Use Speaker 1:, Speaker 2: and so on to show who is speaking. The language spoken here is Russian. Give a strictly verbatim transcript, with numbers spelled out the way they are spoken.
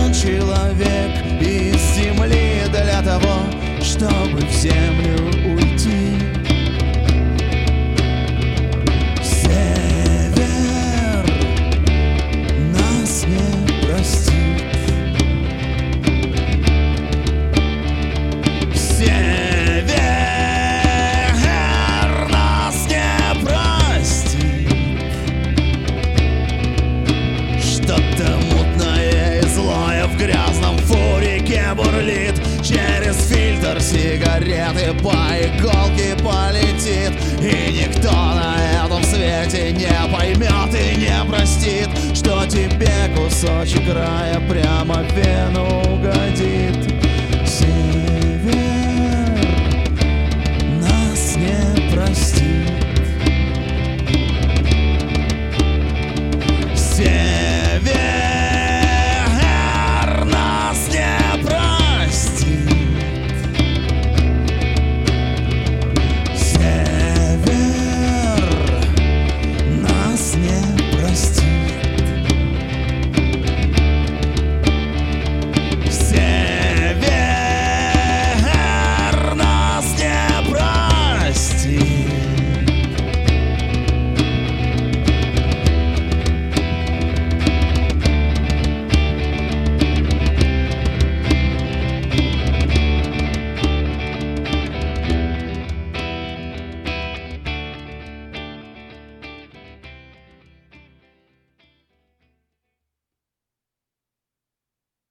Speaker 1: рожден человек из земли для того, чтобы в землю уйти. Север нас не простит. Север нас не простит. Что-то мутное и злое в грязном фурике бурлит. Через фильтр сигареты по иголке полетит. И никто на этом свете не поймет и не простит, что тебе кусочек рая прямо вверх